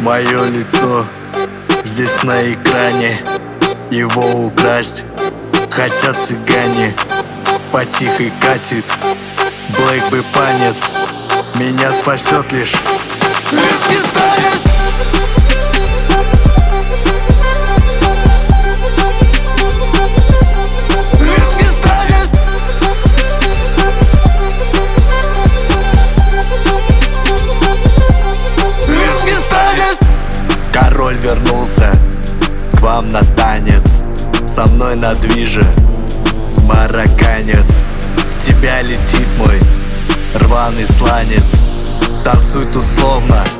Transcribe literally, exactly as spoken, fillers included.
Мое лицо здесь на экране, его украсть хотят цыгане. По тихой катит Блэк бы панец, меня спасет лишь виски станет. Король вернулся к вам на танец, со мной на движе марокканец. В тебя летит мой рваный сланец. Танцуй тут словно